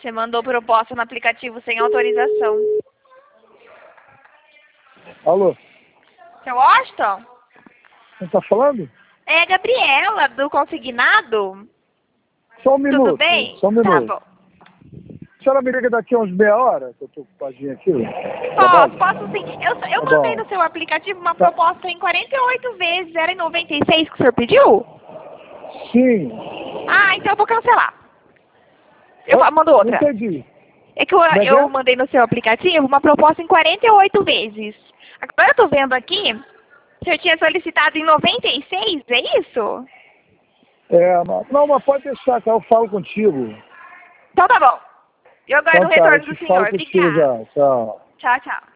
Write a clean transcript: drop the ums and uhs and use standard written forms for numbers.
Você mandou proposta no aplicativo sem autorização. Alô? Seu Washington? Quem tá falando? É a Gabriela, do Consignado. Só um minuto. Tudo bem? Só um minuto. Tá bom. A senhora me liga daqui a uns meia hora, que eu tô ocupadinho aqui. Posso sim. Eu Tá mandei bom. no seu aplicativo uma proposta em 48 vezes. Era em 96 que o senhor pediu? Sim. Ah, então eu vou cancelar. Eu Oi? mando outra. Não entendi. É que Como é que eu é? mandei no seu aplicativo uma proposta em 48 vezes. Agora eu tô vendo aqui, o senhor tinha solicitado em 96, é isso? Mas pode deixar, que eu falo contigo. Então tá bom. Eu aguardo o Então tá, eu retorno te do falo senhor. contigo Obrigada. já. Tchau. Tchau, tchau.